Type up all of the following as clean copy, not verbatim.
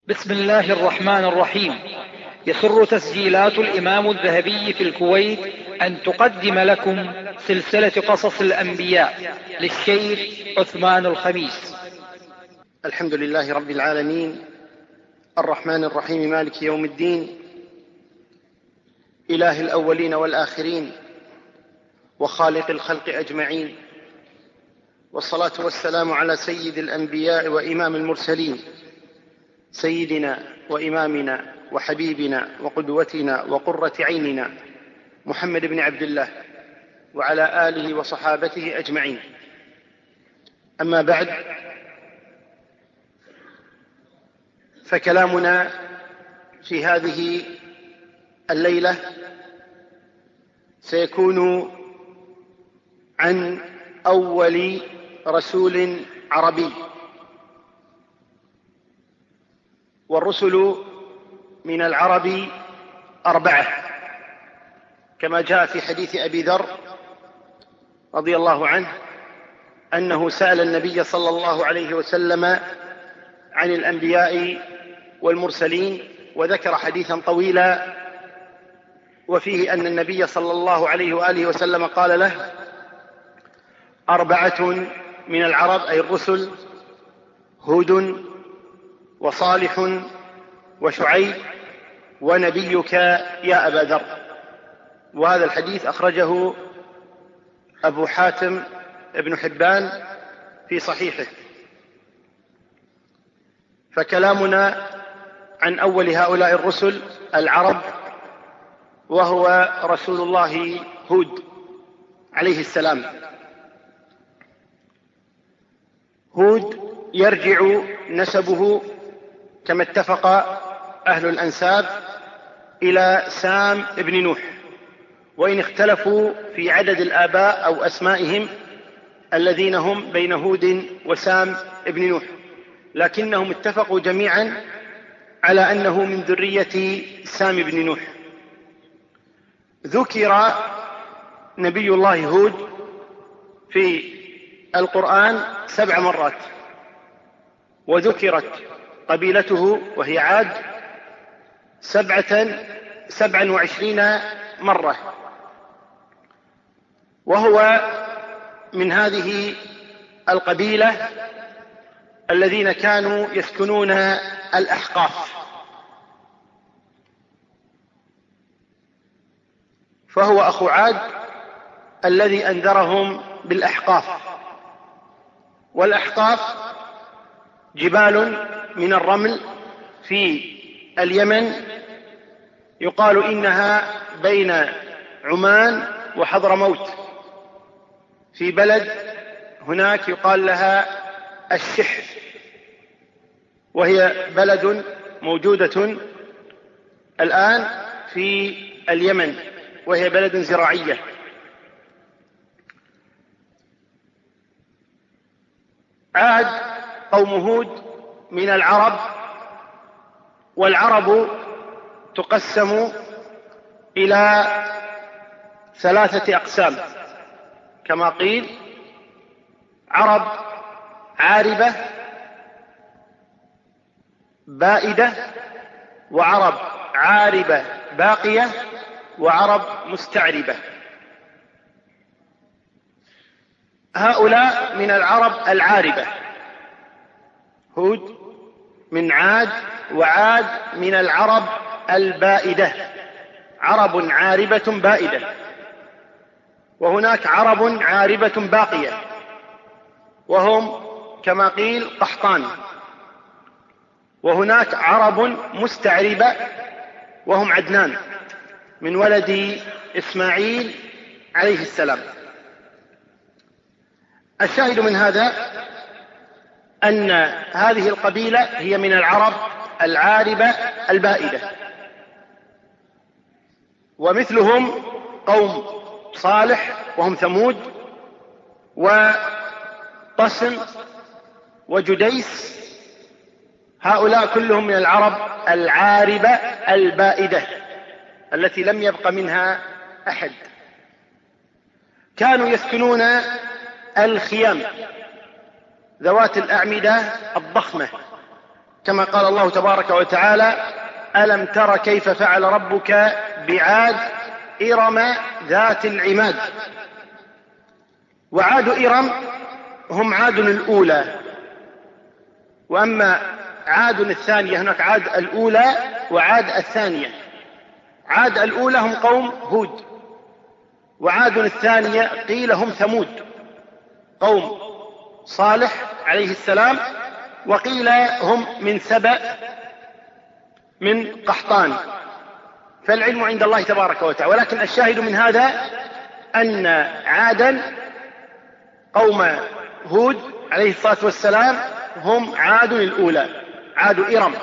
بسم الله الرحمن الرحيم. يسر تسجيلات الإمام الذهبي في الكويت أن تقدم لكم سلسلة قصص الأنبياء للشيخ عثمان الخميس. الحمد لله رب العالمين، الرحمن الرحيم، مالك يوم الدين، إله الأولين والآخرين، وخالق الخلق أجمعين، والصلاة والسلام على سيد الأنبياء وإمام المرسلين، سيدنا وإمامنا وحبيبنا وقدوتنا وقرة عيننا محمد بن عبد الله، وعلى آله وصحابته أجمعين. أما بعد، فكلامنا في هذه الليلة سيكون عن أول رسول عربي. والرسل من العرب 4 كما جاء في حديث أبي ذر رضي الله عنه أنه سأل النبي صلى الله عليه وسلم عن الأنبياء والمرسلين، وذكر حديثا طويلا وفيه أن النبي صلى الله عليه وآله وسلم قال له: 4 من العرب، أي الرسل، هود وصالح وشعيب ونبيك يا أبا ذر. وهذا الحديث أخرجه أبو حاتم ابن حبان في صحيحه. فكلامنا عن أول هؤلاء الرسل العرب، وهو رسول الله هود عليه السلام. هود يرجع نسبه كما اتفق أهل الأنساب إلى سام ابن نوح، وإن اختلفوا في عدد الآباء أو أسمائهم الذين هم بين هود وسام ابن نوح، لكنهم اتفقوا جميعا على أنه من ذرية سام ابن نوح. ذكر نبي الله هود في القرآن 7 مرات، وذكرت قبيلته وهي عاد 27 مرة، وهو من هذه القبيلة الذين كانوا يسكنون الأحقاف. فهو أخو عاد الذي أنذرهم بالأحقاف. والأحقاف جبال من الرمل في اليمن، يقال إنها بين عمان وحضرموت، في بلد هناك يقال لها الشح، وهي بلد موجودة الآن في اليمن، وهي بلد زراعية. عاد قوم هود من العرب، والعرب تقسم إلى 3 أقسام كما قيل: عرب عاربة بائدة، وعرب عاربة باقية، وعرب مستعربة. هؤلاء من العرب العاربة. هود من عاد، وعاد من العرب البائدة، عرب عاربة بائدة. وهناك عرب عاربة باقية، وهم كما قيل قحطان. وهناك عرب مستعربة، وهم عدنان من ولد إسماعيل عليه السلام. الشاهد من هذا أن هذه القبيلة هي من العرب العاربة البائدة. ومثلهم قوم صالح وهم ثمود، وطسم وجديس، هؤلاء كلهم من العرب العاربة البائدة التي لم يبق منها أحد. كانوا يسكنون الخيام ذوات الأعمدة الضخمة كما قال الله تبارك وتعالى: ألم تر كيف فعل ربك بعاد إرم ذات العماد. وعاد إرم هم عاد الأولى، وأما عاد الثانية هناك عاد الأولى وعاد الثانية. عاد الأولى هم قوم هود، وعاد الثانية قيل هم ثمود قوم صالح عليه السلام، وقيل هم من سبأ من قحطان. فالعلم عند الله تبارك وتعالى. ولكن الشاهد من هذا أن عادا قوم هود عليه الصلاة والسلام هم عاد الأولى، عاد إرم،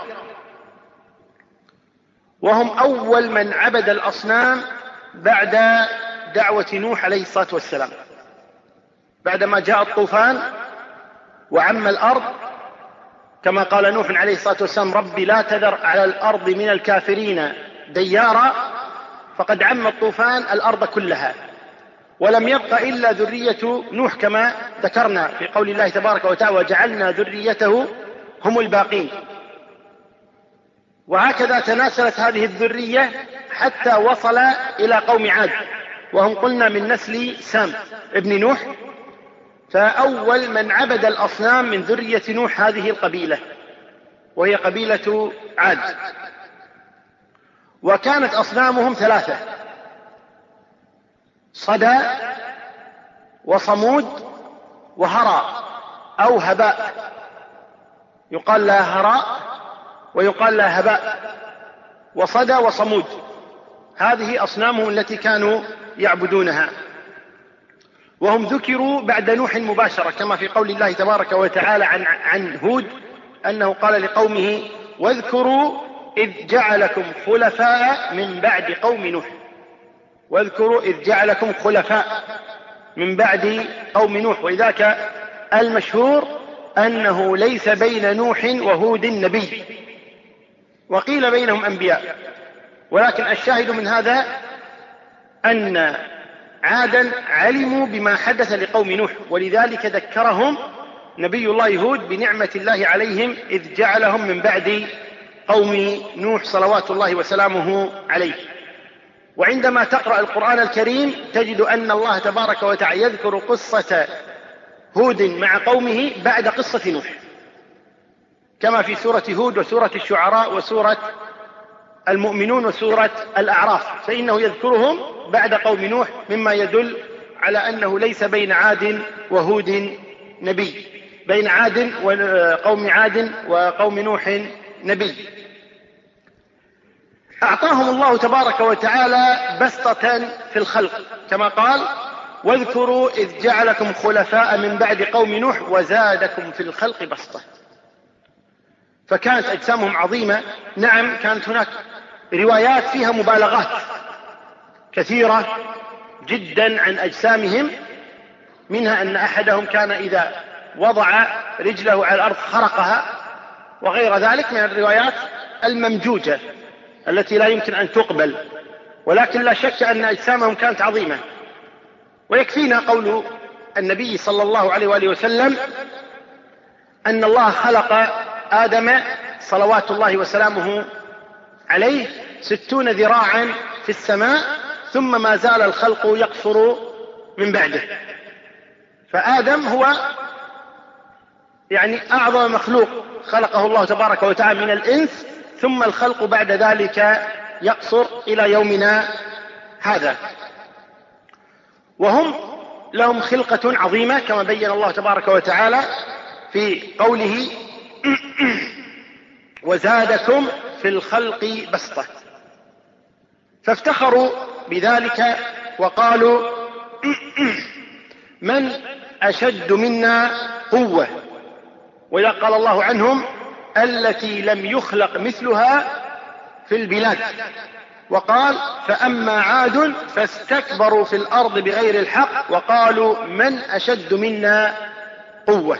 وهم أول من عبد الأصنام بعد دعوة نوح عليه الصلاة والسلام. بعدما جاء الطوفان وعم الأرض، كما قال نوح عليه الصلاة والسلام: رب لا تذر على الأرض من الكافرين ديارا، فقد عم الطوفان الأرض كلها، ولم يبق إلا ذرية نوح كما ذكرنا في قول الله تبارك وتعالى: وجعلنا ذريته هم الباقين. وهكذا تناسلت هذه الذرية حتى وصل إلى قوم عاد، وهم قلنا من نسل سام ابن نوح. فأول من عبد الأصنام من ذرية نوح هذه القبيلة، وهي قبيلة عاد. وكانت أصنامهم 3: صدى وصمود وهراء أو هباء، يقال لها هراء ويقال لها هباء. وصدى وصمود هذه أصنامهم التي كانوا يعبدونها. وهم ذكروا بعد نوح مباشرة، كما في قول الله تبارك وتعالى عن هود أنه قال لقومه: واذكروا إذ جعلكم خلفاء من بعد قوم نوح. واذكروا إذ جعلكم خلفاء من بعد قوم نوح. وإذاك المشهور أنه ليس بين نوح وهود نبي، وقيل بينهم أنبياء. ولكن الشاهد من هذا أن عادا علموا بما حدث لقوم نوح، ولذلك ذكرهم نبي الله هود بنعمة الله عليهم إذ جعلهم من بعد قوم نوح صلوات الله وسلامه عليه. وعندما تقرأ القرآن الكريم تجد أن الله تبارك وتعالى يذكر قصة هود مع قومه بعد قصة نوح، كما في سورة هود وسورة الشعراء وسورة المؤمنون وسورة الأعراف، فإنه يذكرهم بعد قوم نوح، مما يدل على أنه ليس بين عاد وهود نبي، بين عاد وقوم عاد وقوم نوح نبي. أعطاهم الله تبارك وتعالى بسطة في الخلق، كما قال: واذكروا إذ جعلكم خلفاء من بعد قوم نوح وزادكم في الخلق بسطة. فكانت أجسامهم عظيمة. نعم، كانت هناك روايات فيها مبالغات كثيرة جدا عن أجسامهم، منها أن أحدهم كان إذا وضع رجله على الأرض خرقها، وغير ذلك من الروايات الممجوجة التي لا يمكن أن تقبل. ولكن لا شك أن أجسامهم كانت عظيمة. ويكفينا قول النبي صلى الله عليه وآله وسلم أن الله خلق آدم صلوات الله وسلامه عليه 60 ذراعا في السماء، ثم ما زال الخلق يقصر من بعده. فآدم هو أعظم مخلوق خلقه الله تبارك وتعالى من الإنس، ثم الخلق بعد ذلك يقصر إلى يومنا هذا. وهم لهم خلقة عظيمة كما بين الله تبارك وتعالى في قوله: وزادكم في الخلق بسطة. فافتخروا بذلك وقالوا: من أشد منا قوة. وإذا قال الله عنهم: التي لم يخلق مثلها في البلاد. وقال: فأما عاد فاستكبروا في الأرض بغير الحق وقالوا من أشد منا قوة.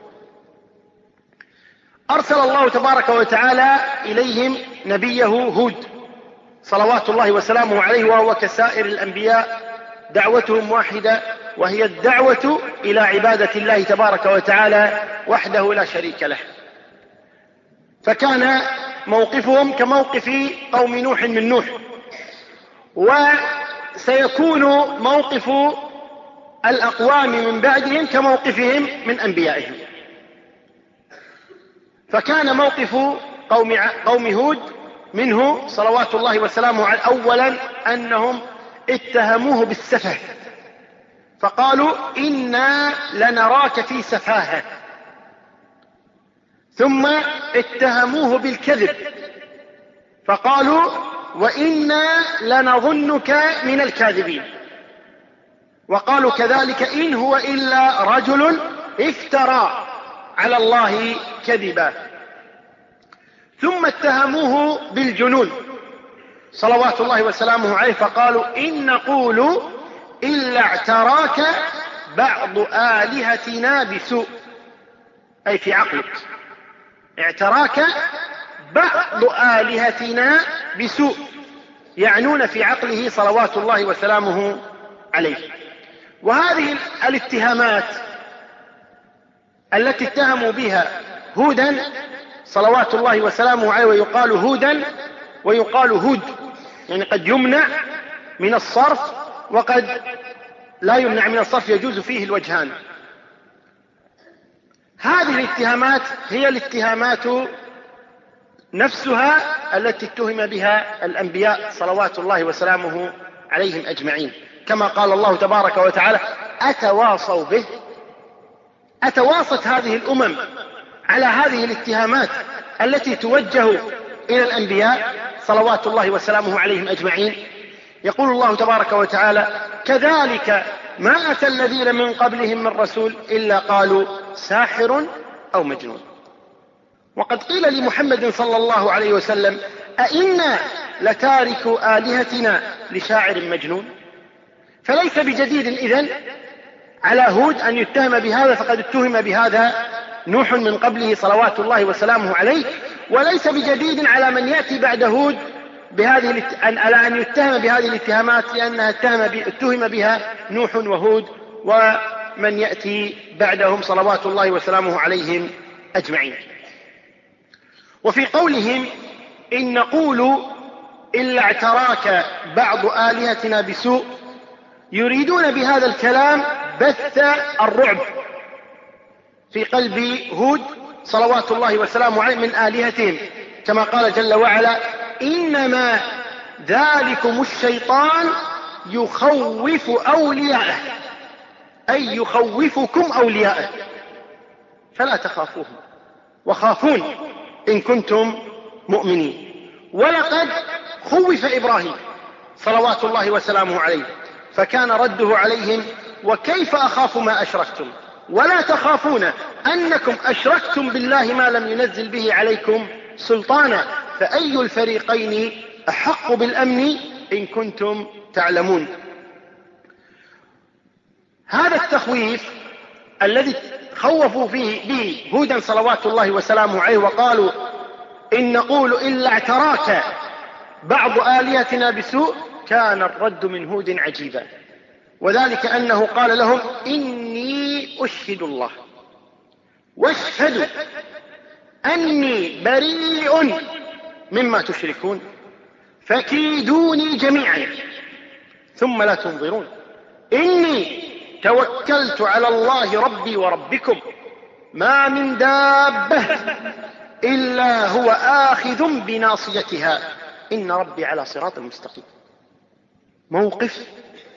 أرسل الله تبارك وتعالى إليهم نبيه هود صلوات الله وسلامه عليه، وهو كسائر الأنبياء دعوتهم واحدة، وهي الدعوة إلى عبادة الله تبارك وتعالى وحده لا شريك له. فكان موقفهم كموقف قوم نوح من نوح، وسيكون موقف الأقوام من بعدهم كموقفهم من أنبيائهم. فكان موقف قوم هود منه صلوات الله وسلامه عليه أولا أنهم اتهموه بالسفه، فقالوا إنا لنراك في سفاهة، ثم اتهموه بالكذب فقالوا وإنا لنظنك من الكاذبين، وقالوا كذلك إن هو إلا رجل افترى على الله كذبا، ثم اتهموه بالجنون صلوات الله وسلامه عليه فقالوا إن نقول إلا اعتراك بعض آلهتنا بسوء، أي في عقلك، اعتراك بعض آلهتنا بسوء، يعنون في عقله صلوات الله وسلامه عليه. وهذه الاتهامات التي اتهموا بها هودا صلوات الله وسلامه عليه، ويقال هودا ويقال هود، يعني قد يمنع من الصرف وقد لا يمنع من الصرف، يجوز فيه الوجهان. هذه الاتهامات هي الاتهامات نفسها التي اتهم بها الأنبياء صلوات الله وسلامه عليهم أجمعين، كما قال الله تبارك وتعالى أتواصوا به، أتواصت هذه الأمم على هذه الاتهامات التي توجه إلى الأنبياء صلوات الله وسلامه عليهم أجمعين. يقول الله تبارك وتعالى كذلك ما أتى الذين من قبلهم من رسول إلا قالوا ساحر أو مجنون. وقد قيل لمحمد صلى الله عليه وسلم أئنا لتارك آلهتنا لشاعر مجنون، فليس بجديد إذن على هود أن يتهم بهذا، فقد اتهم بهذا نوح من قبله صلوات الله وسلامه عليه، وليس بجديد على من يأتي بعد هود على أن يتهم بهذه الاتهامات، لأنها اتهم بها نوح وهود ومن يأتي بعدهم صلوات الله وسلامه عليهم أجمعين. وفي قولهم إن نقول إلا اعتراك بعض آلهتنا بسوء، يريدون بهذا الكلام بث الرعب في قلب هود صلوات الله وسلامه عليه من آلهتهم، كما قال جل وعلا إنما ذلكم الشيطان يخوف أولياءه، أي يخوفكم أولياءه فلا تخافوهم وخافون إن كنتم مؤمنين. ولقد خوف إبراهيم صلوات الله وسلامه عليه، فكان رده عليهم وكيف أخاف ما أشركتم ولا تخافون أنكم أشركتم بالله ما لم ينزل به عليكم سلطانا، فأي الفريقين أحق بالأمن إن كنتم تعلمون. هذا التخويف الذي خوفوا فيه به هودا صلوات الله وسلامه عليه وقالوا إن نقول إلا اعتراك بعض آلهتنا بسوء، كان الرد من هود عجيبا، وذلك أنه قال لهم إني أشهد الله واشهدوا أني بريء مما تشركون فكيدوني جميعا ثم لا تنظرون إني توكلت على الله ربي وربكم ما من دابة إلا هو آخذ بناصيتها إن ربي على صراط مستقيم. موقف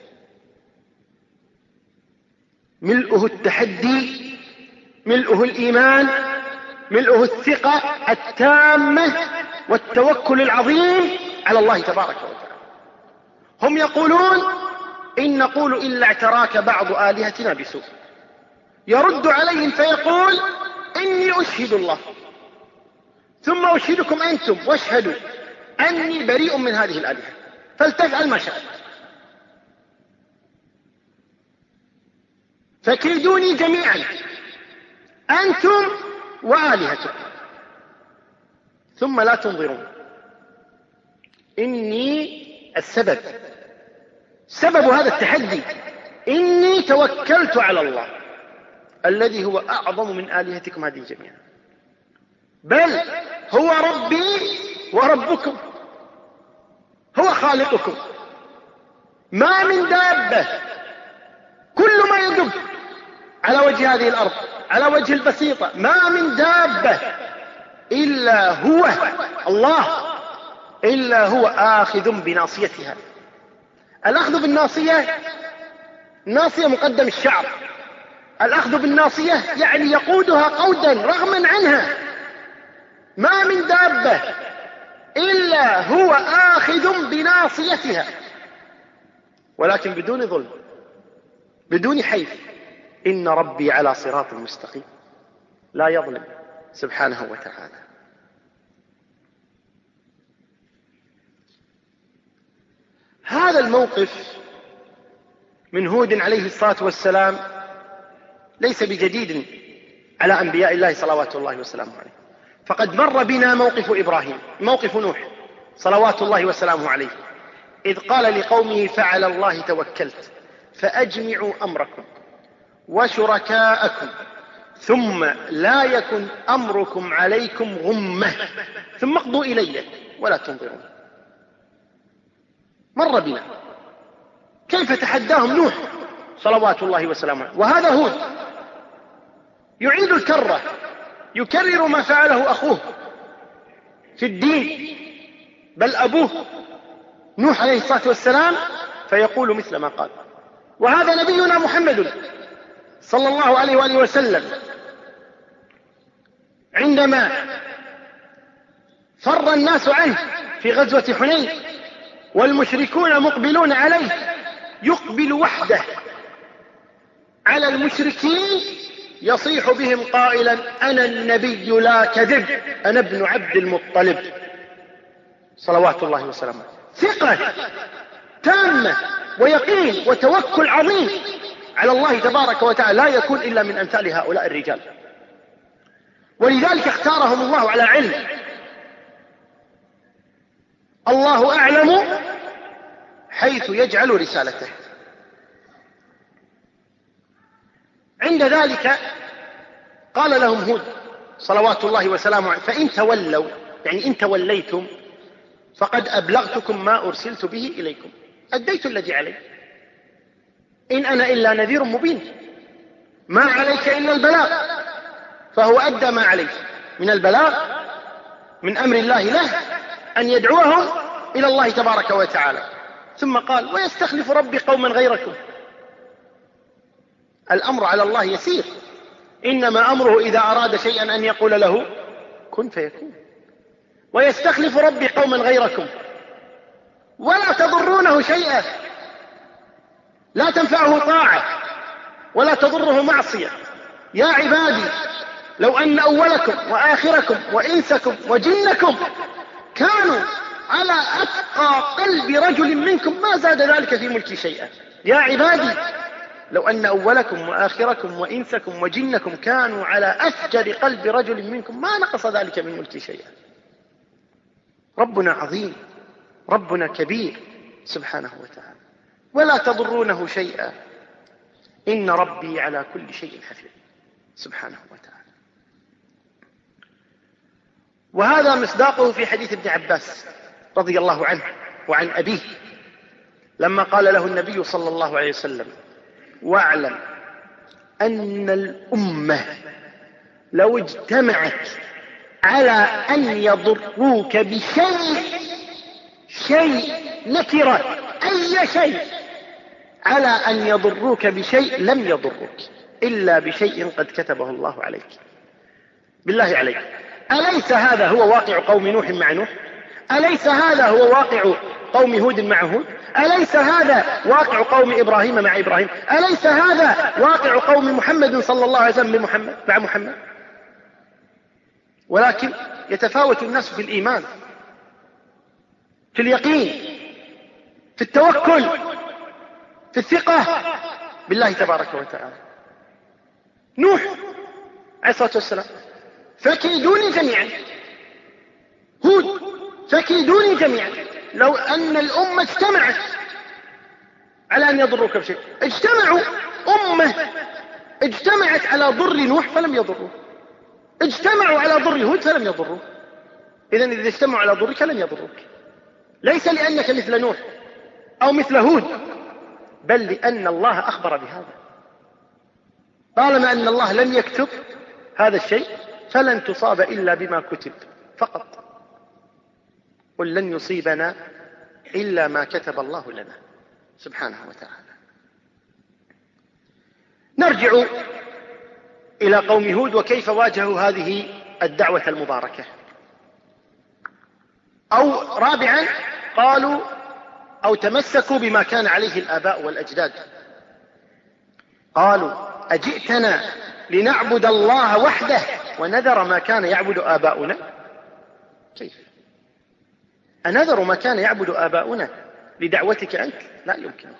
ملؤه التحدي، ملؤه الإيمان، ملؤه الثقة التامة والتوكل العظيم على الله تبارك وتعالى. هم يقولون إن نقول إلا اعتراك بعض آلهتنا بسوء، يرد عليهم فيقول إني أشهد الله ثم أشهدكم أنتم واشهدوا أني بريء من هذه الآلهة فلتفعل ما شاءت فكيدوني جميعا أنتم وآلهتكم ثم لا تنظرون. إني السبب، سبب هذا التحدي إني توكلت على الله الذي هو أعظم من آلهتكم هذه جميعا، بل هو ربي وربكم، هو خالقكم. ما من دابة، كل ما يدب على وجه هذه الأرض على وجه البسيطة، ما من دابة إلا هو الله، إلا هو آخذ بناصيتها. الأخذ بالناصية، الناصية مقدم الشعر، الأخذ بالناصية يعني يقودها قودا رغما عنها. ما من دابة إلا هو آخذ بناصيتها، ولكن بدون ظلم، بدون حيف. إن ربي على صراط مستقيم، لا يظلم سبحانه وتعالى. هذا الموقف من هود عليه الصلاة والسلام ليس بجديد على أنبياء الله صلوات الله وسلامه عليه، فقد مر بنا موقف إبراهيم، موقف نوح صلوات الله وسلامه عليه، إذ قال لقومه فعلى الله توكلت فأجمعوا أمركم وشركاءكم ثم لا يكن أمركم عليكم غمة ثم اقضوا إلي ولا تنظرون. مر بنا كيف تحداهم نوح صلوات الله وسلامه عليه، وهذا هود يعيد الكرة، يكرر ما فعله أخوه في الدين، بل أبوه نوح عليه الصلاة والسلام فيقول مثل ما قال. وهذا نبينا محمد صلى الله عليه وآله وسلم عندما فر الناس عنه في غزوة حنين والمشركون مقبلون عليه، يقبل وحده على المشركين يصيح بهم قائلا أنا النبي لا كذب، أنا ابن عبد المطلب صلوات الله وسلامه. ثقة تامة ويقين وتوكل عظيم على الله تبارك وتعالى لا يكون إلا من أمثال هؤلاء الرجال، ولذلك اختارهم الله على علم. الله أعلم حيث يجعل رسالته. عند ذلك قال لهم هود صلوات الله وسلامه عليه فإن تولوا، يعني إن توليتم فقد أبلغتكم ما أرسلت به إليكم، أديت الذي علي، إن أنا إلا نذير مبين، ما عليك إلا البلاغ، فهو أدى ما عليه من البلاغ من أمر الله له أن يدعوهم إلى الله تبارك وتعالى. ثم قال ويستخلف ربي قوما غيركم. الأمر على الله يسير، إنما أمره إذا أراد شيئا أن يقول له كن فيكون. ويستخلف ربي قوما غيركم ولا تضرونه شيئا، لا تنفعه طاعة ولا تضره معصية. يا عبادي لو أن أولكم وآخركم وإنسكم وجنكم كانوا على أتقى قلب رجل منكم ما زاد ذلك في ملكي شيئا. يا عبادي لو أن أولكم وآخركم وإنسكم وجنكم كانوا على أفجر قلب رجل منكم ما نقص ذلك من ملكي شيئا. ربنا عظيم، ربنا كبير سبحانه وتعالى، ولا تضرونه شيئا، إن ربي على كل شيء حفيظ سبحانه وتعالى. وهذا مصداقه في حديث ابن عباس رضي الله عنه وعن أبيه لما قال له النبي صلى الله عليه وسلم واعلم أن الأمة لو اجتمعت على أن يضروك شيء نكرة، أي شيء، على أن يضروك بشيء لم يضروك إلا بشيء قد كتبه الله عليك. بالله عليك، أليس هذا هو واقع قوم نوح مع نوح؟ أليس هذا هو واقع قوم هود مع هود؟ أليس هذا واقع قوم إبراهيم مع إبراهيم؟ أليس هذا واقع قوم محمد صلى الله عليه وسلم مع محمد؟ ولكن يتفاوت الناس في الإيمان، في اليقين، في التوكل، في الثقة بالله تبارك وتعالى. نوح عليه الصلاة والسلام فكيدوني جميعا، هود فكيدوني جميعا. لو أن الأمة اجتمعت على أن يضروك بشيء، اجتمعوا أمة اجتمعت على ضر نوح فلم يضروه، اجتمعوا على ضر هود فلم يضروه. إذن إذا اجتمعوا على ضرك لن يضرك، ليس لأنك مثل نوح أو مثل هود، بل لأن الله أخبر بهذا. طالما أن الله لم يكتب هذا الشيء فلن تصاب إلا بما كتب فقط. قل لن يصيبنا إلا ما كتب الله لنا سبحانه وتعالى. نرجع إلى قوم هود وكيف واجهوا هذه الدعوة المباركة. أو رابعا قالوا أو تمسكوا بما كان عليه الآباء والأجداد. قالوا أجئتنا لنعبد الله وحده ونذر ما كان يعبد آباؤنا؟ كيف؟ أنذر ما كان يعبد آباؤنا لدعوتك أنت؟ لا يمكن.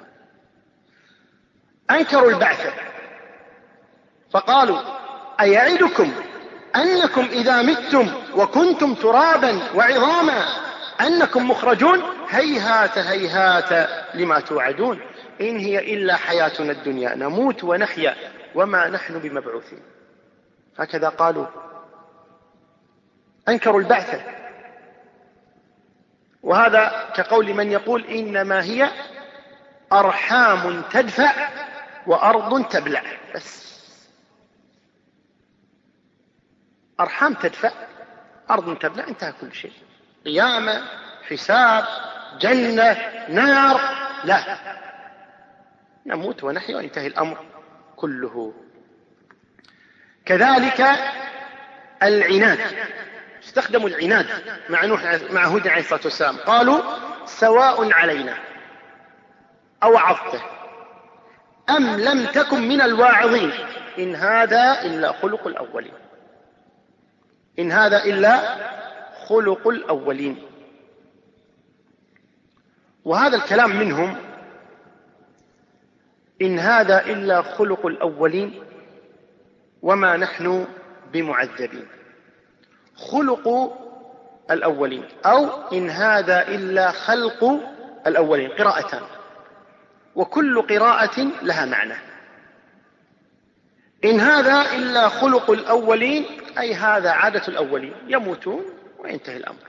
أنكروا البعث فقالوا أيعدكم أنكم إذا متم وكنتم ترابا وعظاما أنكم مخرجون؟ هيهات هيهات لما توعدون إن هي إلا حياتنا الدنيا نموت ونحيا وما نحن بمبعوثين. هكذا قالوا، أنكروا البعث. وهذا كقول من يقول إنما هي أرحام تدفع وأرض تبلع. بس أرحام تدفع أرض تبلع، انتهى كل شيء. قيامة، حساب، جنة، نار، لا، نموت ونحيا وينتهي الأمر كله. كذلك العناد، استخدموا العناد مع هود عليه الصلاة والسلام. قالوا سواء علينا أوعظته أم لم تكن من الواعظين إن هذا إلا خلق الأولين. إن هذا إلا خلق الأولين. وهذا الكلام منهم، إن هذا إلا خلق الأولين وما نحن بمعذبين. خلق الأولين أو إن هذا إلا خلق الأولين، قراءتان، وكل قراءة لها معنى. إن هذا إلا خلق الأولين أي هذا عادة الأولين، يموتون وينتهي الأمر،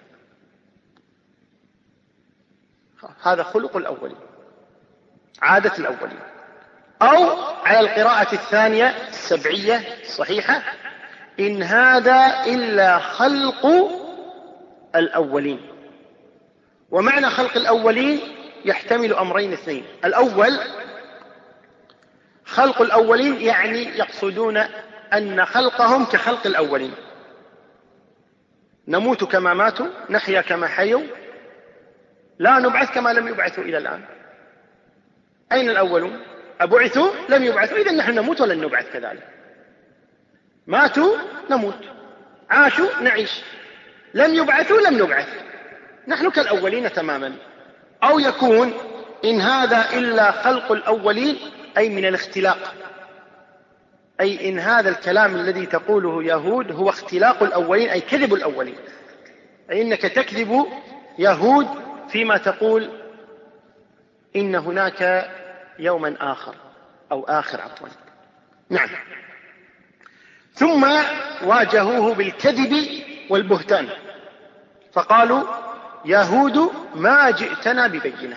هذا خلق الأولين، عادة الأولين. أو على القراءة الثانية السبعية الصحيحة إن هذا إلا خلق الأولين. ومعنى خلق الأولين يحتمل أمرين اثنين. الأول خلق الأولين يعني يقصدون أن خلقهم كخلق الأولين، نموت كما ماتوا، نحيا كما حيوا، لا نبعث كما لم يبعثوا إلى الآن. أين الأولون؟ أبعثوا لم يبعثوا، إذن نحن نموت ولن نبعث كذلك. ماتوا نموت، عاشوا نعيش، لم يبعثوا لم نبعث، نحن كالأولين تماما. أو يكون إن هذا إلا خلق الأولين أي من الاختلاق، أي إن هذا الكلام الذي تقوله يهود هو اختلاق الأولين، أي كذب الأولين، أي إنك تكذب يهود فيما تقول إن هناك يوما آخر أو آخر عفوا. نعم. ثم واجهوه بالكذب والبهتان فقالوا يهود ما جئتنا ببينة،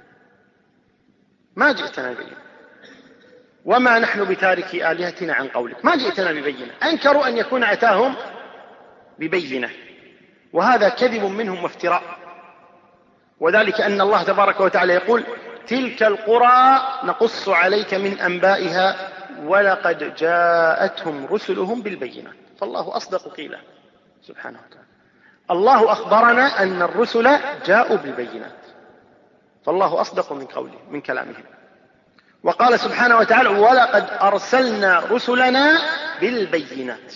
ما جئتنا ببينة وما نحن بتاركي آلهتنا عن قولك، ما جئتنا ببينة. أنكروا أن يكون أتاهم ببينة، وهذا كذب منهم وافتراء. وذلك أن الله تبارك وتعالى يقول تلك القرى نقص عليك من أنبائها ولقد جاءتهم رسلهم بالبينات. فالله أصدق قيلا سبحانه وتعالى. الله أخبرنا أن الرسل جاءوا بالبينات، فالله أصدق من قوله من كلامهم. وقال سبحانه وتعالى ولقد أرسلنا رسلنا بالبينات.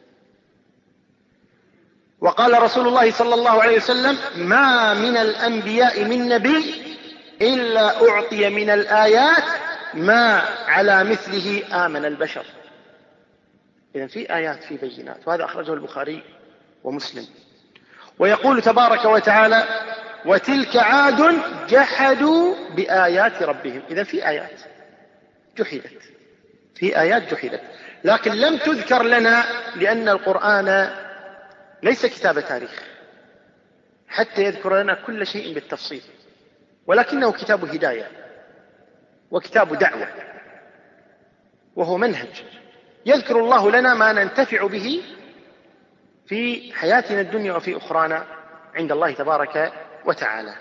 وقال رسول الله صلى الله عليه وسلم ما من الأنبياء من نبي إلا أعطي من الآيات ما على مثله آمن البشر. إذن في آيات في بينات، وهذا أخرجه البخاري ومسلم. ويقول تبارك وتعالى وتلك عاد جحدوا بآيات ربهم. إذن في آيات جحدت، في آيات جحدت، لكن لم تذكر لنا لأن القرآن ليس كتاب تاريخ، حتى يذكر لنا كل شيء بالتفصيل، ولكنه كتاب هداية وكتاب دعوة، وهو منهج يذكر الله لنا ما ننتفع به في حياتنا الدنيا وفي أخرانا عند الله تبارك وتعالى.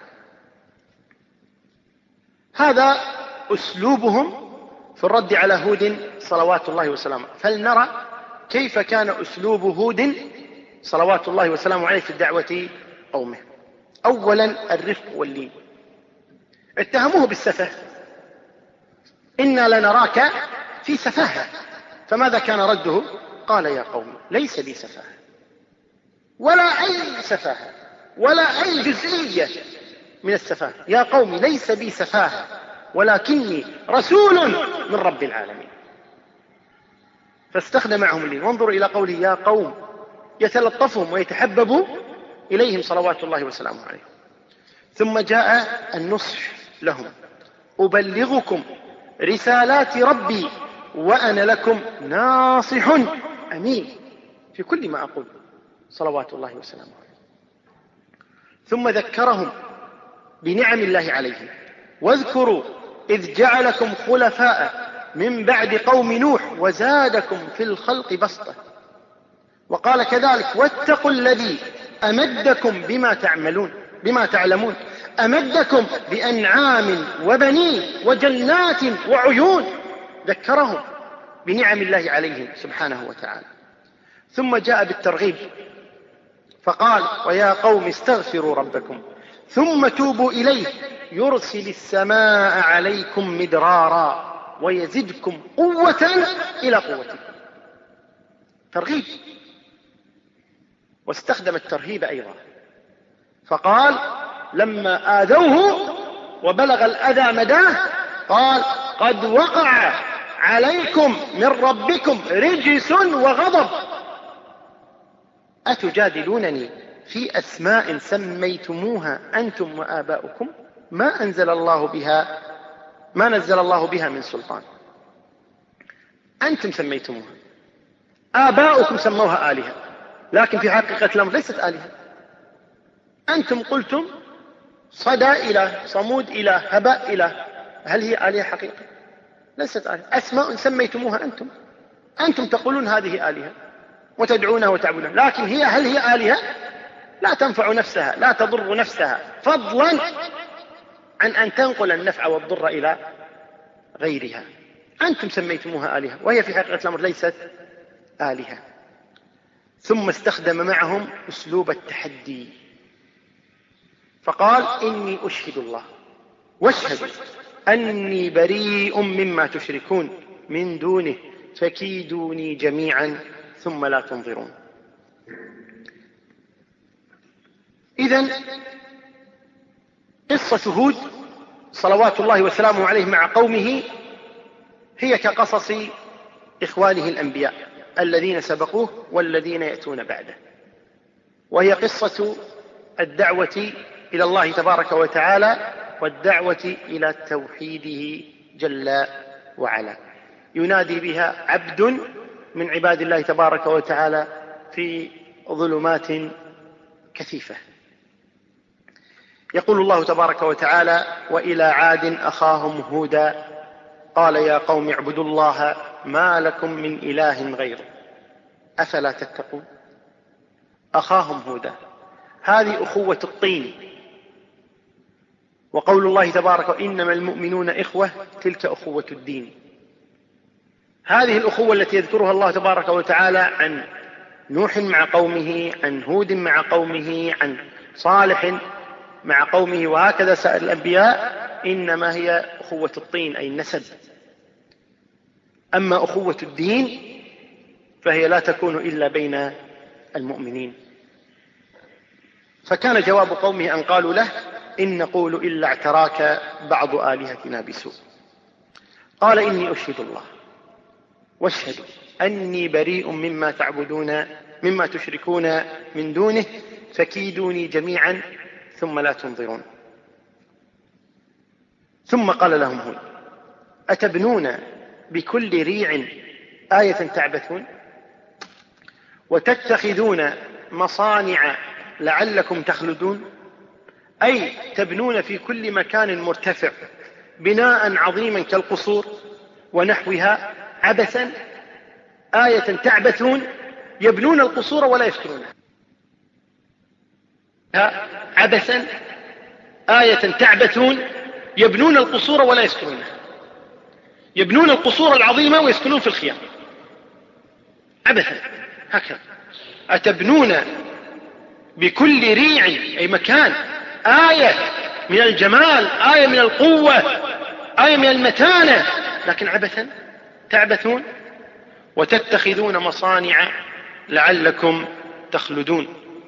هذا أسلوبهم في الرد على هود صلوات الله وسلامه. فلنرى كيف كان أسلوب هود صلوات الله وسلامه عليه في دعوة قومه. أولا الرفق واللين. اتهموه بالسفه، إنا لنراك في سفاهة، فماذا كان رده؟ قال يا قوم ليس بي سفاهة، ولا أي سفاهة ولا أي جزئية من السفاهة. يا قوم ليس بي سفاهة ولكني رسول من رب العالمين. فاستخدم معهم اللين. وانظروا إلى قوله يا قوم، يتلطفهم ويتحبب إليهم صلوات الله وسلامه عليه. ثم جاء النصح لهم: أبلغكم رسالات ربي وأنا لكم ناصح أمين في كل ما أقول صلوات الله وسلامه عليه. ثم ذكرهم بنعم الله عليهم: واذكروا إذ جعلكم خلفاء من بعد قوم نوح وزادكم في الخلق بسطة. وقال كذلك: واتقوا الذي أمدكم بما تعلمون أمدكم بأنعام وبنين وجنات وعيون. ذكرهم بنعم الله عليهم سبحانه وتعالى. ثم جاء بالترغيب فقال: ويا قوم استغفروا ربكم ثم توبوا إليه يرسل السماء عليكم مدرارا ويزدكم قوة إلى قوتكم. ترغيب. واستخدم الترهيب أيضا فقال: لما آذوه وبلغ الأذى مداه قال: قد وقع عليكم من ربكم رجس وغضب أتجادلونني في أسماء سميتموها أنتم وآباؤكم ما نزل الله بها من سلطان. أنتم سميتموها، آباؤكم سموها آلهة، لكن في حقيقة الأمر ليست آلهة. أنتم قلتم صدى إله، صمود إله، هباء إله. هل هي آلهة حقيقة؟ ليست آلهة. أسماء سميتموها أنتم تقولون هذه آلهة وتدعونها وتعبدونها، لكن هل هي آلهة؟ لا تنفع نفسها، لا تضر نفسها، فضلا عن أن تنقل النفع والضر إلى غيرها. أنتم سميتموها آلهة وهي في حقيقة الأمر ليست آلهة. ثم استخدم معهم أسلوب التحدي فقال: إني أشهد الله واشهد أني بريء مما تشركون من دونه فكيدوني جميعا ثم لا تنظرون. إذن قصة هود صلوات الله وسلامه عليه مع قومه هي كقصص إخوانه الأنبياء الذين سبقوه والذين يأتون بعده، وهي قصة الدعوة إلى الله تبارك وتعالى والدعوة إلى توحيده جل وعلا، ينادي بها عبد من عباد الله تبارك وتعالى في ظلمات كثيفة. يقول الله تبارك وتعالى: وإلى عاد أخاهم هودا قال يا قوم اعبدوا الله ما لكم من إله غيره أفلا تتقون. أخاهم هودا، هذه أخوة الطين. وقول الله تبارك: إنما المؤمنون إخوة، تلك أخوة الدين. هذه الأخوة التي يذكرها الله تبارك وتعالى عن نوح مع قومه، عن هود مع قومه، عن صالح مع قومه، وهكذا سائر الأنبياء، إنما هي أخوة الطين أي النسب. أما أخوة الدين فهي لا تكون إلا بين المؤمنين. فكان جواب قومه أن قالوا له: إن نقول إلا اعتراك بعض آلهتنا بسوء. قال: إني أشهد الله واشهدوا أني بريء مما تعبدون مما تشركون من دونه فكيدوني جميعا ثم لا تنظرون. ثم قال لهم هود: أتبنون بكل ريع آية تعبثون وتتخذون مصانع لعلكم تخلدون. أي تبنون في كل مكان مرتفع بناء عظيما كالقصور ونحوها عبثا، آية تعبثون، يبنون القصور ولا يسكنونها. عبثا آية تعبثون، يبنون القصور ولا يسكنونها. يبنون القصور العظيمة ويسكنون في الخيام عبثا هكذا. أتبنون بكل ريع أي مكان آية من الجمال، آية من القوة، آية من المتانة، لكن عبثا تعبثون وتتخذون مصانع لعلكم تخلدون.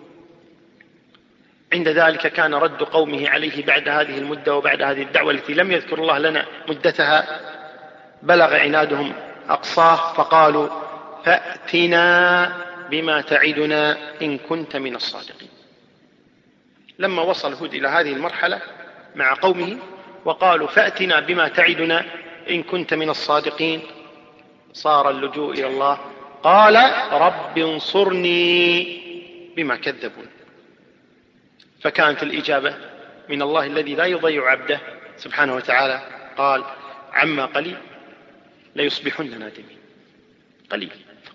عند ذلك كان رد قومه عليه بعد هذه المدة وبعد هذه الدعوة التي لم يذكر الله لنا مدتها، بلغ عنادهم أقصاه فقالوا فأتنا بما تعدنا إن كنت من الصادقين. لما وصل هود إلى هذه المرحلة مع قومه وقالوا فأتنا بما تعدنا إن كنت من الصادقين، صار اللجوء إلى الله. قال رب انصرني بما كذبون. فكانت الإجابة من الله الذي لا يضيع عبده سبحانه وتعالى. قال عما قليل ليصبحن نادمين. قليل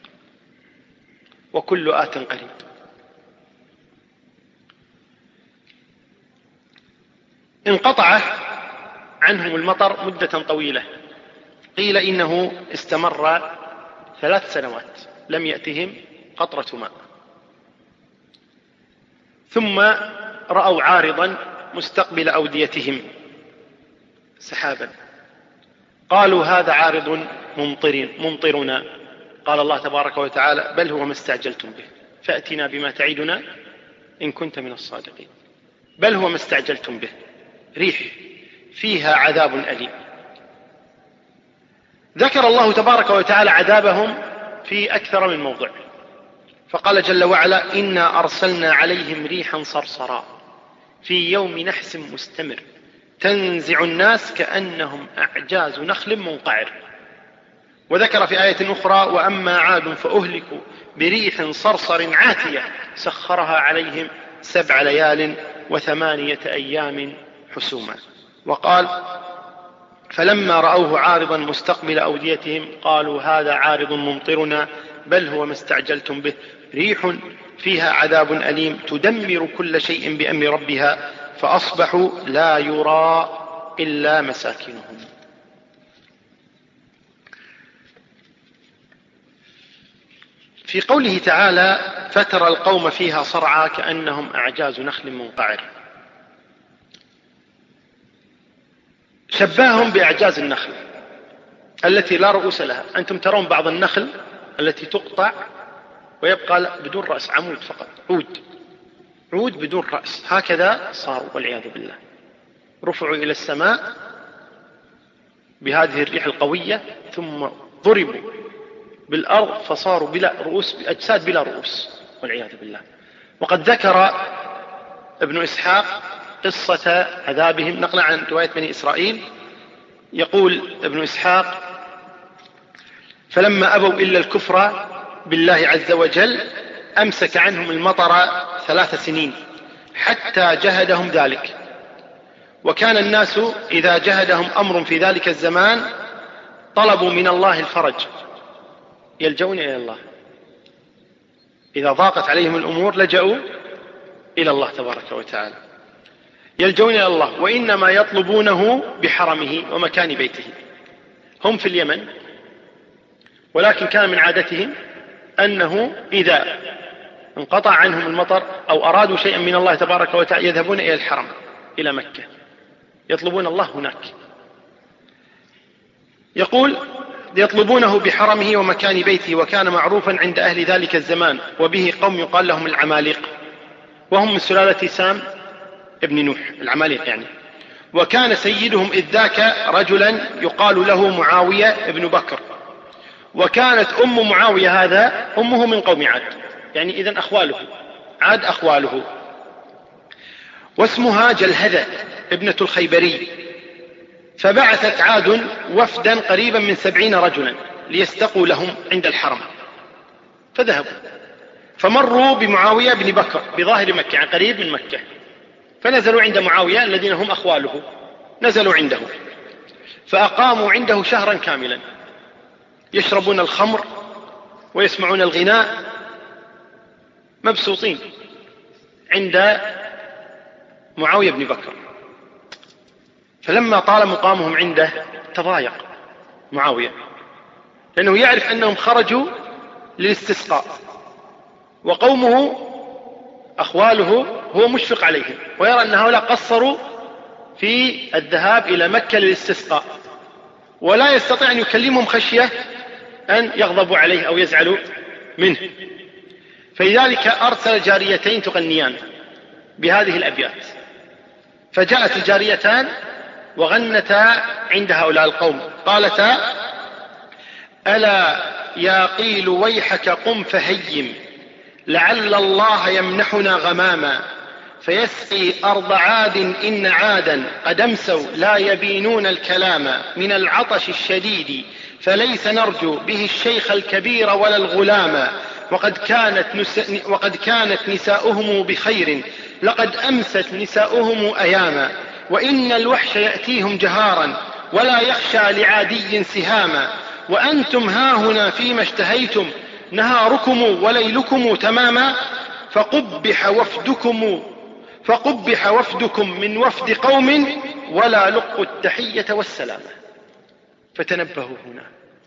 وكل آت قريب. انقطع عنهم المطر مدة طويلة، قيل إنه استمر 3 سنوات لم يأتهم قطرة ماء. ثم رأوا عارضا مستقبل أوديتهم سحابا، قالوا هذا عارض ممطرنا. قال الله تبارك وتعالى بل هو ما استعجلتم به فأتنا بما تعدنا إن كنت من الصادقين. بل هو ما استعجلتم به، ريح فيها عذاب أليم. ذكر الله تبارك وتعالى عذابهم في أكثر من موضع، فقال جل وعلا إنا أرسلنا عليهم ريحا صرصرا في يوم نحس مستمر تنزع الناس كأنهم أعجاز نخل منقعر. وذكر في آية أخرى وأما عاد فأهلكوا بريح صرصر عاتية سخرها عليهم 7 ليال و8 أيام حسوما. وقال فلما رأوه عارضا مستقبل أوديتهم قالوا هذا عارض ممطرنا بل هو ما استعجلتم به ريح فيها عذاب أليم تدمر كل شيء بأمر ربها فأصبحوا لا يرى إلا مساكنهم. في قوله تعالى فترى القوم فيها صرعى كأنهم أعجاز نخل منقعر، شبههم بأعجاز النخل التي لا رؤوس لها. أنتم ترون بعض النخل التي تقطع ويبقى بدون رأس، عمود فقط، عود بدون رأس، هكذا صاروا والعياذ بالله. رفعوا إلى السماء بهذه الريح القوية ثم ضربوا بالأرض فصاروا بلا رؤوس، أجساد بلا رؤوس والعياذ بالله. وقد ذكر ابن إسحاق قصة عذابهم نقلا عن رواية بني إسرائيل. يقول ابن إسحاق فلما أبوا إلا الكفر بالله عز وجل أمسك عنهم المطر 3 سنين حتى جهدهم ذلك. وكان الناس إذا جهدهم أمر في ذلك الزمان طلبوا من الله الفرج، يلجؤون إلى الله. إذا ضاقت عليهم الأمور لجأوا إلى الله تبارك وتعالى، يلجؤون إلى الله. وإنما يطلبونه بحرمه ومكان بيته. هم في اليمن، ولكن كان من عادتهم أنه إذا انقطع عنهم المطر أو أرادوا شيئا من الله تبارك وتعالى يذهبون إلى الحرم إلى مكة يطلبون الله هناك. يقول يطلبونه بحرمه ومكان بيته، وكان معروفا عند أهل ذلك الزمان. وبه قوم يقال لهم العماليق، وهم من سلالة سام ابن نوح، العماليق يعني. وكان سيدهم إذ ذاك رجلا يقال له معاوية ابن بكر، وكانت أم معاوية هذا أمه من قوم عاد، يعني إذن أخواله عاد أخواله. واسمها جلهذة ابنة الخيبري. فبعثت عاد وفدا قريبا من 70 رجلا ليستقوا لهم عند الحرم، فذهبوا فمروا بمعاوية بن بكر بظاهر مكة، يعني قريب من مكة. فنزلوا عند معاوية الذين هم أخواله، نزلوا عنده فأقاموا عنده شهرا كاملا يشربون الخمر ويسمعون الغناء، مبسوطين عند معاوية بن بكر. فلما طال مقامهم عنده تضايق معاوية، لأنه يعرف أنهم خرجوا للاستسقاء وقومه أخواله هو مشفق عليهم، ويرى أن هؤلاء قصروا في الذهاب إلى مكة للاستسقاء، ولا يستطيع أن يكلمهم خشية أن يغضبوا عليه أو يزعلوا منه. فلذلك أرسل جاريتين تغنيان بهذه الأبيات، فجاءت الجاريتان وغنتا عند هؤلاء القوم، قالتا: ألا يا قيل ويحك قم فهيم، لعل الله يمنحنا غماما، فيسقي أرض عاد إن عادا قد أمسوا لا يبينون الكلام، من العطش الشديد فليس نرجو به الشيخ الكبير ولا الغلام، وقد كانت نساؤهم بخير، لقد أمست نساؤهم أياما، وإن الوحش يأتيهم جهارا ولا يخشى لعادي سهاما، وأنتم هاهنا فيما اشتهيتم نهاركم وليلكم تماما، فقبح وفدكم من وفد قوم ولا لقوا التحية والسلامة. فتنبهوا هنا،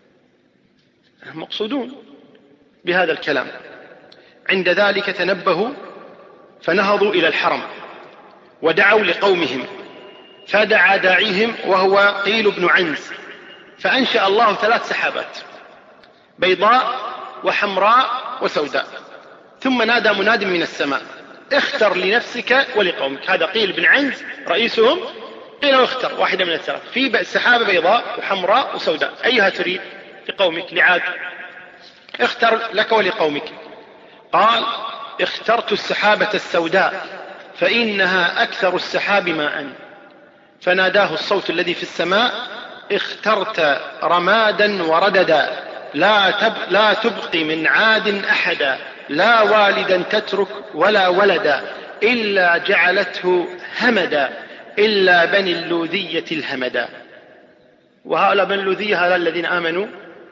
مقصودون بهذا الكلام. عند ذلك تنبهوا فنهضوا إلى الحرم ودعوا لقومهم، فدعا داعيهم وهو قيل بن عنز، فأنشأ الله 3 سحابات بيضاء وحمراء وسوداء، ثم نادى مناد من السماء: اختر لنفسك ولقومك. هذا قيل بن عنز رئيسهم، قيل اختر واحدة من الثلاث، في سحابة بيضاء وحمراء وسوداء، أيها تريد لقومك لعاد؟ اختر لك ولقومك. قال: اخترت السحابة السوداء فإنها أكثر السحاب ماء. فناداه الصوت الذي في السماء: اخترت رمادا ورددا، لا تبقي من عاد أحدا، لا والدا تترك ولا ولدا، إلا جعلته همدا، إلا بني اللوذية الهمدا. وهؤلاء بني اللوذية هؤلاء الذين آمنوا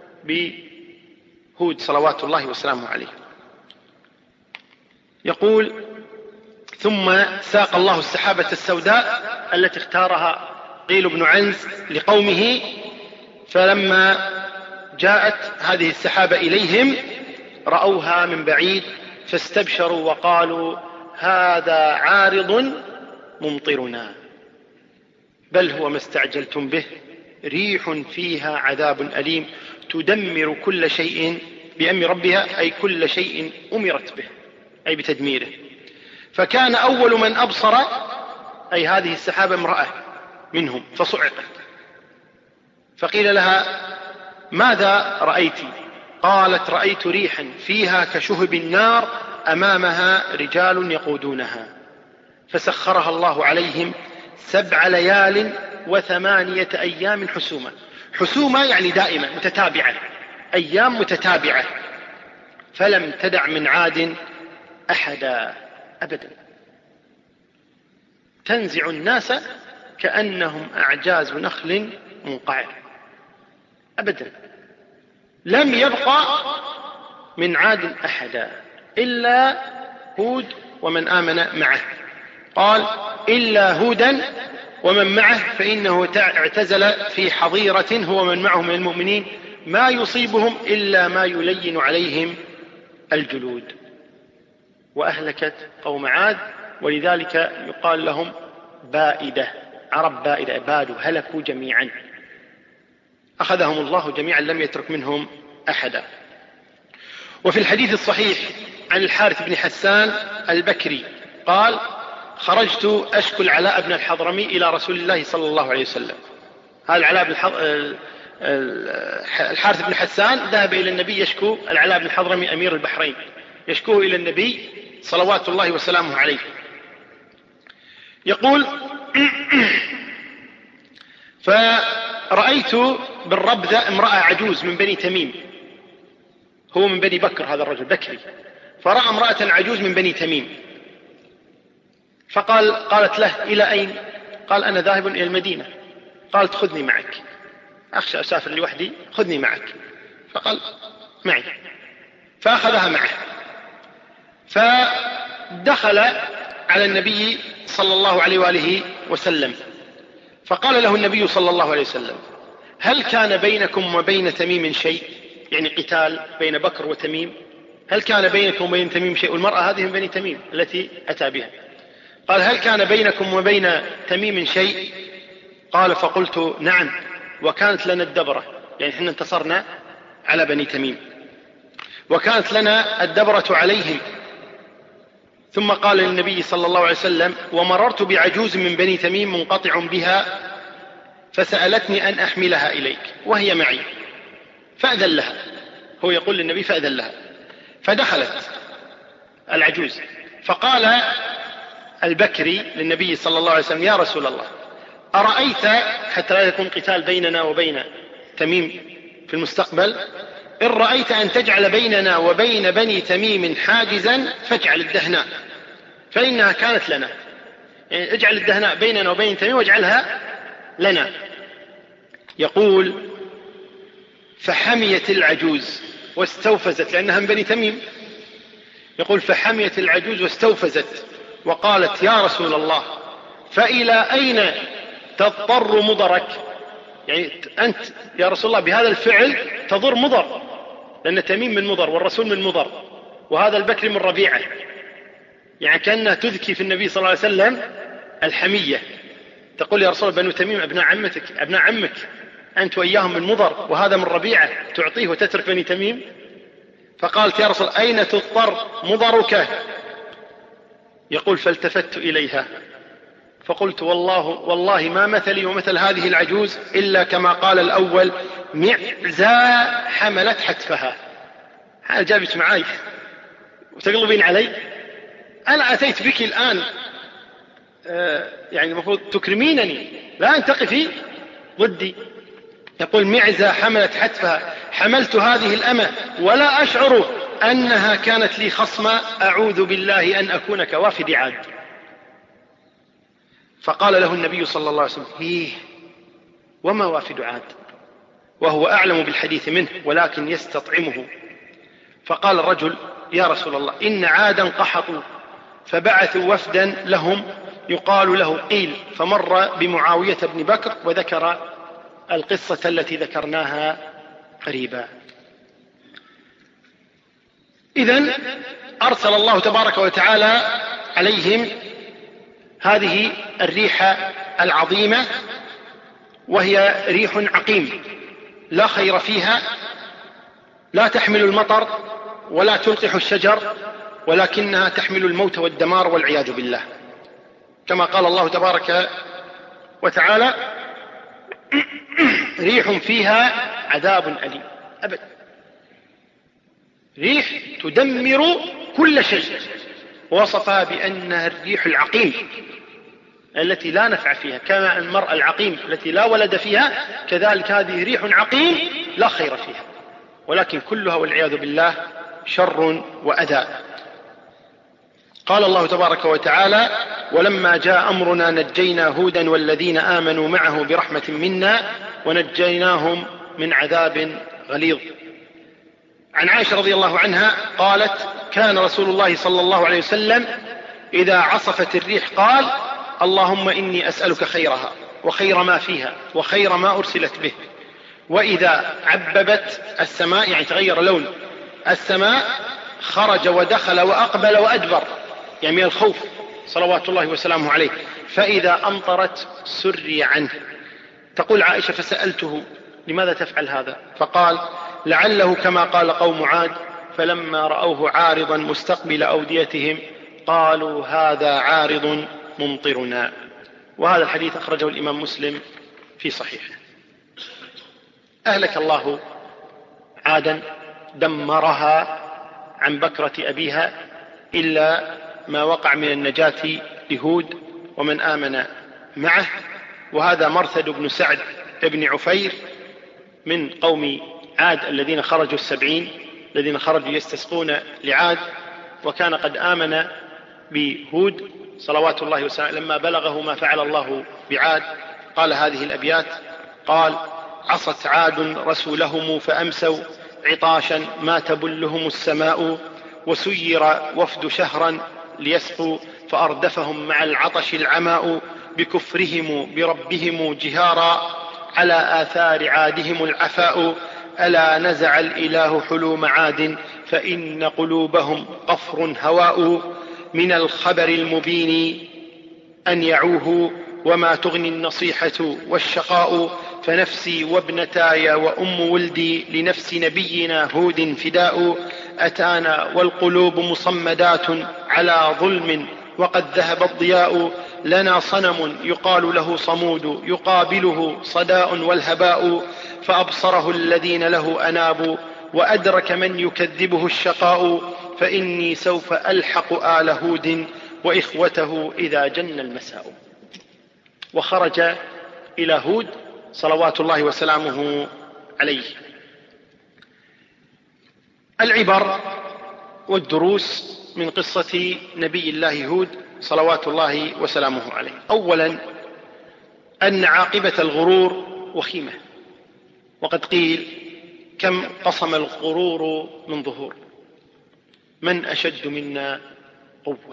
بهود صلوات الله وسلامه عليه. يقول: ثم ساق الله السحابة السوداء التي اختارها قيل بن عنز لقومه، فلما جاءت هذه السحابة إليهم رأوها من بعيد فاستبشروا وقالوا: هذا عارض ممطرنا، بل هو ما استعجلتم به، ريح فيها عذاب أليم تدمر كل شيء بأمر ربها، أي كل شيء أمرت به، أي بتدميره. فكان أول من أبصر أي هذه السحابة امرأة منهم فصعقت، فقيل لها: ماذا رأيت؟ قالت: رأيت ريحا فيها كشهب النار أمامها رجال يقودونها، فسخرها الله عليهم 7 ليال و8 أيام حسوما. حسوما يعني دائمة متتابعة، أيام متتابعة، فلم تدع من عاد أحدا أبدا، تنزع الناس كأنهم أعجاز نخل منقعر أبدا، لم يبقى من عاد أحدا إلا هود ومن آمن معه. قال: إلا هودا ومن معه فإنه اعتزل في حظيرة هو من معه من المؤمنين، ما يصيبهم إلا ما يلين عليهم الجلود. وأهلكت قوم عاد، ولذلك يقال لهم بائدة، عرب بائدة، بادوا، هلكوا جميعا، أخذهم الله جميعا، لم يترك منهم أحدا. وفي الحديث الصحيح عن الحارث بن حسان البكري قال: خرجت أشكو العلاء بن الحضرمي إلى رسول الله صلى الله عليه وسلم. هذا العلاء بن الحارث بن حسان ذهب إلى النبي يشكو العلاء بن الحضرمي أمير البحرين، يشكوه إلى النبي صلوات الله وسلامه عليه. يقول: فرأيت بالربذة امرأة عجوز من بني تميم، هو من بني بكر، هذا الرجل بكري، فرأى امرأة عجوز من بني تميم قالت له: إلى أين؟ قال: أنا ذاهب إلى المدينة. قالت: خذني معك، أخشى أسافر لوحدي، خذني معك. فقال: معي. فأخذها معه، فدخل على النبي صلى الله عليه وآله وسلم، فقال له النبي صلى الله عليه وسلم: هل كان بينكم وبين تميم شيء؟ يعني قتال بين بكر وتميم، هل كان بينكم وبين تميم شيء؟ والمرأة هذه من بني تميم التي أتى بها. قال: هل كان بينكم وبين تميم شيء؟ قال: فقلت: نعم، وكانت لنا الدبرة، يعني احنا انتصرنا على بني تميم، وكانت لنا الدبرة عليهم. ثم قال للنبي صلى الله عليه وسلم: ومررت بعجوز من بني تميم منقطع بها، فسألتني أن أحملها إليك وهي معي، فأذن لها. هو يقول للنبي فأذن لها، فدخلت العجوز. فقال البكري للنبي صلى الله عليه وسلم: يا رسول الله، أرأيت، حتى لا يكون قتال بيننا وبين تميم في المستقبل، إن رأيت أن تجعل بيننا وبين بني تميم حاجزا فاجعل الدهناء، فإنها كانت لنا، يعني اجعل الدهناء بيننا وبين تميم واجعلها لنا. يقول: فحميت العجوز واستوفزت، لأنها من بني تميم. يقول: فحميت العجوز واستوفزت وقالت: يا رسول الله، فإلى أين تضطر مضرك؟ يعني أنت يا رسول الله بهذا الفعل تضر مضر، لأن تميم من مضر والرسول من مضر، وهذا البكر من ربيعة، يعني كأنها تذكي في النبي صلى الله عليه وسلم الحمية. تقول: يا رسول الله، بنو تميم أبناء عمتك، أبناء عمك، أنت وإياهم من مضر، وهذا من ربيعة، تعطيه وتترك بني تميم؟ فقالت: يا رسول الله، أين تضطر مضرك؟ يقول: فالتفت إليها فقلت: والله ما مثلي ومثل هذه العجوز إلا كما قال الأول: معزى حملت حتفها. هذا جابت معاي وتقلبين علي؟ أنا أتيت بك الآن، يعني المفروض تكرمينني، لا أن تقفي ضدي. يقول: معزى حملت حتفها، حملت هذه الأمة ولا أشعر أنها كانت لي خصما، أعوذ بالله أن أكون كوافد عاد. فقال له النبي صلى الله عليه وسلم: وما وافد عاد؟ وهو أعلم بالحديث منه ولكن يستطعمه. فقال الرجل: يا رسول الله، إن عادا قحطوا فبعثوا وفدا لهم يقال له قيل، فمر بمعاوية بن بكر وذكر القصة التي ذكرناها قريبا. إذن أرسل الله تبارك وتعالى عليهم هذه الريح العظيمة، وهي ريح عقيم لا خير فيها، لا تحمل المطر ولا تلقح الشجر، ولكنها تحمل الموت والدمار والعياذ بالله، كما قال الله تبارك وتعالى: ريح فيها عذاب أليم. أبدا، ريح تدمر كل شيء، ووصفها بأنها الريح العقيم التي لا نفع فيها، كما المرأة العقيم التي لا ولد فيها، كذلك هذه ريح عقيم لا خير فيها، ولكن كلها والعياذ بالله شر وأذى. قال الله تبارك وتعالى: ولما جاء أمرنا نجينا هودا والذين آمنوا معه برحمة منا ونجيناهم من عذاب غليظ. عن عائشة رضي الله عنها قالت: كان رسول الله صلى الله عليه وسلم إذا عصفت الريح قال: اللهم إني أسألك خيرها وخير ما فيها وخير ما أرسلت به. وإذا عببت السماء، يعني تغير لون السماء، خرج ودخل وأقبل وأدبر، يعني من الخوف صلوات الله وسلامه عليه. فإذا أمطرت سري عنه. تقول عائشة: فسألته: لماذا تفعل هذا؟ فقال: لعله كما قال قوم عاد، فلما رأوه عارضا مستقبل أوديتهم قالوا هذا عارض ممطرنا. وهذا الحديث أخرجه الإمام مسلم في صحيحه. أهلك الله عادا، دمرها عن بكرة أبيها، إلا ما وقع من النجاة لهود ومن آمن معه. وهذا مرثد بن سعد بن عفير من قوم عاد الذين خرجوا 70 الذين خرجوا يستسقون لعاد، وكان قد آمن بهود صلوات الله وسلامه لما بلغه ما فعل الله بعاد قال هذه الأبيات، قال: عصت عاد رسولهم فأمسوا عطاشا ما تبلهم السماء، وسير وفد شهرا ليسقوا فأردفهم مع العطش العماء، بكفرهم بربهم جهارا على آثار عادهم العفاء، ألا نزع الإله حلوم عاد فإن قلوبهم قفر هواء، من الخبر المبين أن يعوه وما تغني النصيحة والشقاء، فنفسي وابنتاي وأم ولدي لنفس نبينا هود فداء، أتانا والقلوب مصمدات على ظلم وقد ذهب الضياء، لنا صنم يقال له صمود يقابله صداء والهباء، فأبصره الذين له أنابوا وأدرك من يكذبه الشقاء، فإني سوف ألحق آل هود وإخوته إذا جن المساء. وخرج إلى هود صلوات الله وسلامه عليه. العبر والدروس من قصة نبي الله هود صلوات الله وسلامه عليه: أولا أن عاقبة الغرور وخيمة، وقد قيل: كم قصم الغرور من ظهور، من أشد منا قوة.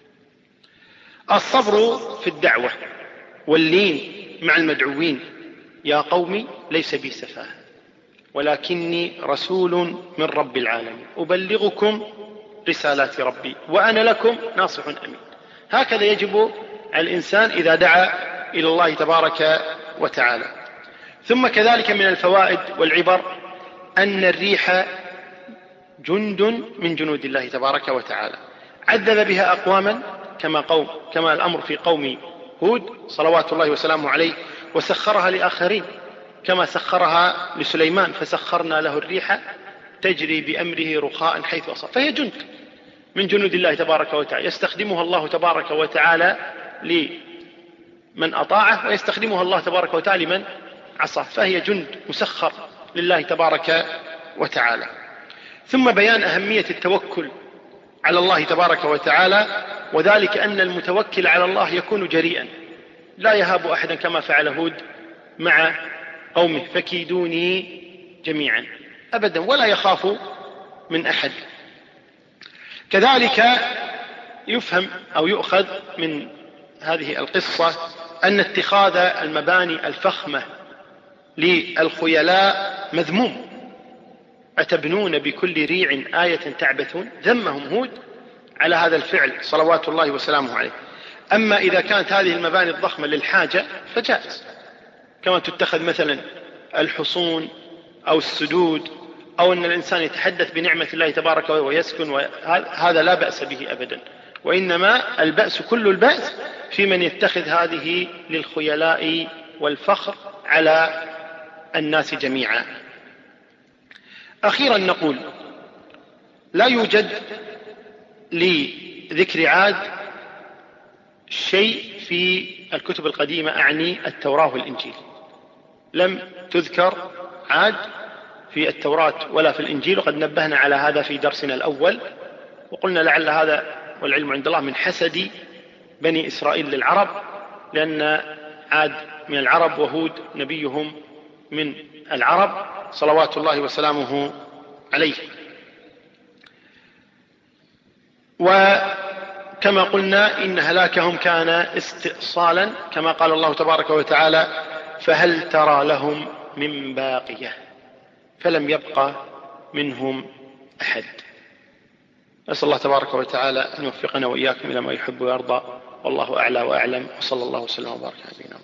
الصبر في الدعوة واللين مع المدعوين: يا قوم ليس بي سفاهة ولكني رسول من رب العالمين أبلغكم رسالات ربي وأنا لكم ناصح أمين. هكذا يجب على الإنسان إذا دعا إلى الله تبارك وتعالى. ثم كذلك من الفوائد والعبر أن الريح جند من جنود الله تبارك وتعالى، عذب بها أقواما كما الأمر في قوم هود صلوات الله وسلامه عليه، وسخرها لآخرين كما سخرها لسليمان، فسخرنا له الريح تجري بأمره رخاء حيث أصاب، فهي جند من جنود الله تبارك وتعالى، يستخدمها الله تبارك وتعالى لمن أطاعه ويستخدمها الله تبارك وتعالى لمن عصاه، فهي جند مسخر لله تبارك وتعالى. ثم بيان أهمية التوكل على الله تبارك وتعالى، وذلك أن المتوكل على الله يكون جريئا لا يهاب أحدا كما فعل هود مع قومه: فكيدوني جميعا، أبدا، ولا يخاف من أحد. كذلك يفهم أو يؤخذ من هذه القصة أن اتخاذ المباني الفخمة للخيلاء مذموم: أتبنون بكل ريع آية تعبثون. ذمهم هود على هذا الفعل صلوات الله وسلامه عليه. أما إذا كانت هذه المباني الضخمة للحاجة فجائز، كما تتخذ مثلا الحصون أو السدود، أو أن الإنسان يتحدث بنعمة الله تبارك ويسكن، هذا لا بأس به أبدا، وإنما البأس كل البأس في من يتخذ هذه للخيلاء والفخر على الناس جميعا. أخيرا نقول: لا يوجد لذكر عاد شيء في الكتب القديمة، أعني التوراة والإنجيل، لم تذكر عاد في التوراة ولا في الإنجيل، وقد نبهنا على هذا في درسنا الأول، وقلنا لعل هذا والعلم عند الله من حسد بني إسرائيل للعرب، لأن عاد من العرب وهود نبيهم من العرب صلوات الله وسلامه عليه. وكما قلنا إن هلاكهم كان استئصالا، كما قال الله تبارك وتعالى: فهل ترى لهم من باقية، فلم يبقى منهم أحد. نسأل الله تبارك وتعالى أن يوفقنا وإياكم إلى ما يحب ويرضى، والله أعلى وأعلم، وصلى الله وسلم وبارك على نبينا.